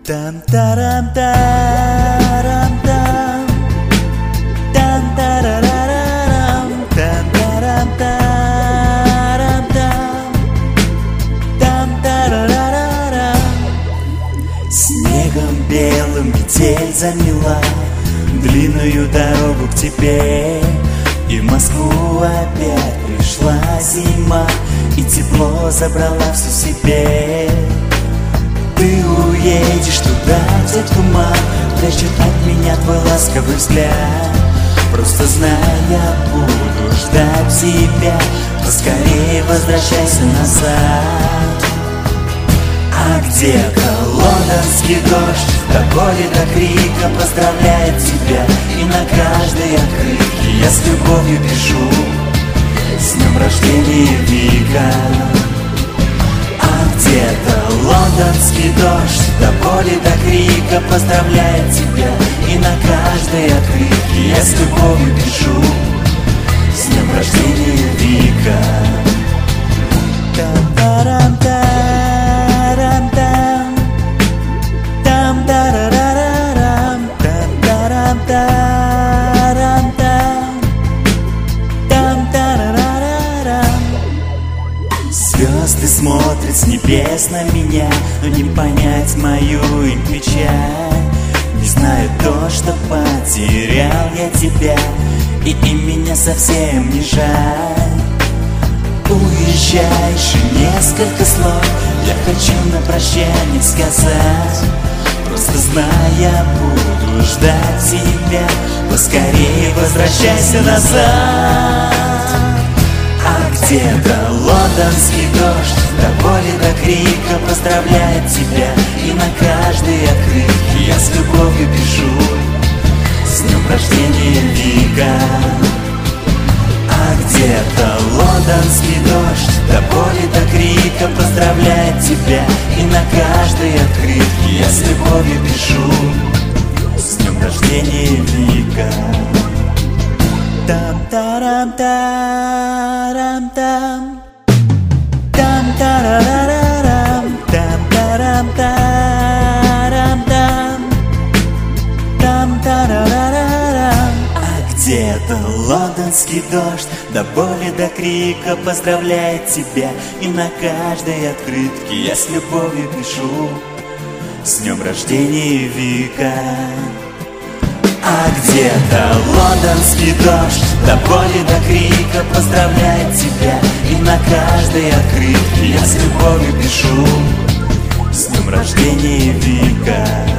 Там-тарам-тарам-там, там-тарарарам, там-тарам-тарам-там, там-тарарарам. Снегом белым метель замела длинную дорогу к тебе, и в Москву опять пришла зима, и тепло забрала все себе. Ты уедешь туда, где туман прячет от меня твой ласковый взгляд. Просто знай, я буду ждать тебя, поскорее возвращайся назад. А где-то лондонский дождь до боли, до крика поздравляет тебя, и на каждой открытке я с любовью пишу: с днем рождения, Вика. Где-то лондонский дождь до боли, до крика поздравляет тебя, и на каждой открытке я с любовью пишу: с днем рождения, Вика. Там-тарам-тарам-там, там-тарарарам, там-тарам-тарам-там, там-тарарарам. Звезды смотрят с небес на меня, но не понять мою им печаль. Не знаю то, что потерял я тебя, и меня совсем не жаль. Уезжаешь, и несколько слов я хочу на прощание сказать. Просто знай, я буду ждать тебя, поскорее возвращайся назад. Где-то лондонский дождь до боли, до крика поздравляет тебя, и на каждой открытке я с любовью пишу: с днем рождения, Вика. Где-то лондонский дождь до боли, до крика поздравляет тебя, и на каждой открытке я с любовью пишу: с днем рождения, Вика. Там-тарам-тарам-там, там-тарарарам, там-тарам-тарам-там, там-тарарарам. Где-то лондонский дождь до боли, до крика поздравляет тебя, и на каждой открытке я с любовью пишу: с днем рождения, Вика. Где-то лондонский дождь до боли, до крика поздравляет тебя, и на каждой открытке я с любовью пишу: с днем рождения, Вика.